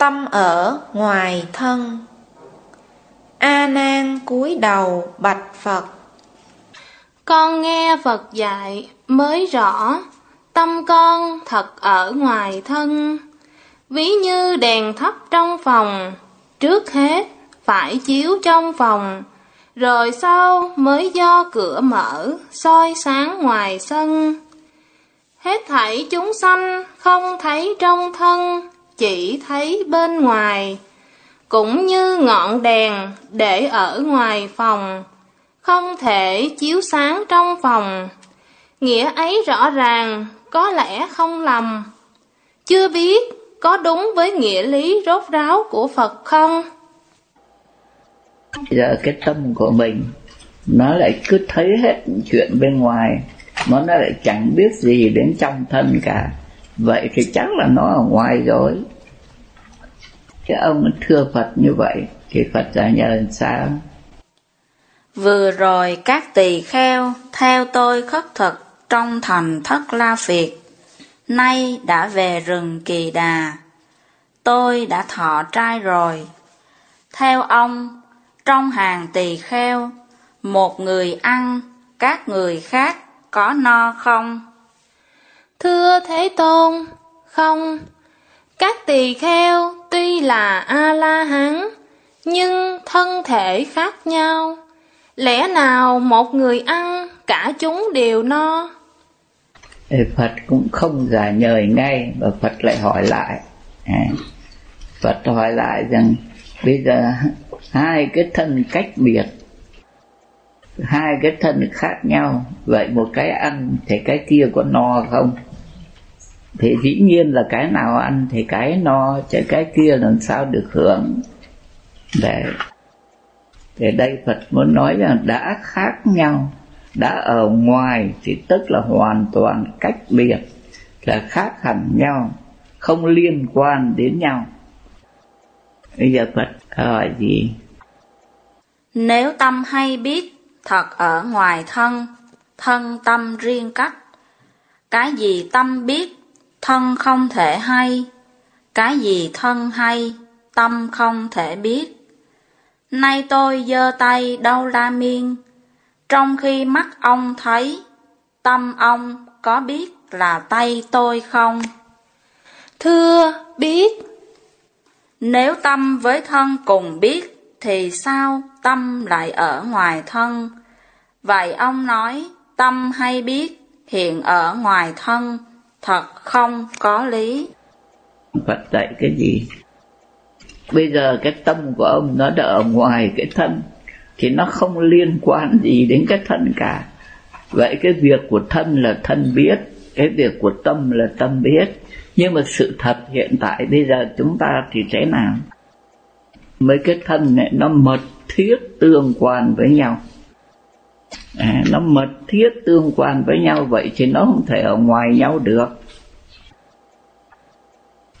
tâm ở ngoài thân. A Nan cúi đầu bạch Phật: Con nghe Phật dạy mới rõ, tâm con thật ở ngoài thân. Ví như đèn thắp trong phòng, trước hết phải chiếu trong phòng, rồi sau mới do cửa mở soi sáng ngoài sân. Hết thảy chúng sanh không thấy trong thân, chỉ thấy bên ngoài. Cũng như ngọn đèn để ở ngoài phòng, không thể chiếu sáng trong phòng. Nghĩa ấy rõ ràng, có lẽ không lầm. Chưa biết có đúng với nghĩa lý rốt ráo của Phật không? Giờ cái tâm của mình nó lại cứ thấy hết chuyện bên ngoài, mà nó lại chẳng biết gì đến trong thân cả. Vậy thì chắc là nó ở ngoài rồi. Cái ông thưa Phật như vậy thì Phật giải nhờ làm sao? Vừa rồi các tỳ kheo theo tôi khất thực trong thành Thất La Phiệt, nay đã về rừng Kỳ Đà. Tôi đã thọ trai rồi. Theo ông, trong hàng tỳ kheo, một người ăn, các người khác có no không? Thưa Thế Tôn, không. Các tỳ kheo tuy là A-la-hán, nhưng thân thể khác nhau. Lẽ nào một người ăn, cả chúng đều no? Phật cũng không giải nhời ngay, và Phật lại hỏi lại. Phật hỏi lại rằng bây giờ hai cái thân cách biệt, hai cái thân khác nhau, vậy một cái ăn thì cái kia có no không? Thì dĩ nhiên là cái nào ăn thì cái no, chứ cái kia làm sao được hưởng. Để đây Phật muốn nói rằng đã khác nhau, đã ở ngoài thì tức là hoàn toàn cách biệt, là khác hẳn nhau, không liên quan đến nhau. Bây giờ Phật hỏi gì? Nếu tâm hay biết thật ở ngoài thân, thân tâm riêng cách. Cái gì tâm biết, thân không thể hay. Cái gì thân hay, tâm không thể biết. Nay tôi giơ tay Đâu La Miên, trong khi mắt ông thấy, tâm ông có biết là tay tôi không? Thưa, biết. Nếu tâm với thân cùng biết, thì sao tâm lại ở ngoài thân? Vậy ông nói tâm hay biết hiện ở ngoài thân, thật không có lý. Phật dạy cái gì? Bây giờ cái tâm của ông nó đã ở ngoài cái thân, thì nó không liên quan gì đến cái thân cả. Vậy cái việc của thân là thân biết, cái việc của tâm là tâm biết. Nhưng mà sự thật hiện tại bây giờ chúng ta thì thế nào? Mấy cái thân này nó mật thiết tương quan với nhau. Nó mật thiết tương quan với nhau, vậy thì nó không thể ở ngoài nhau được.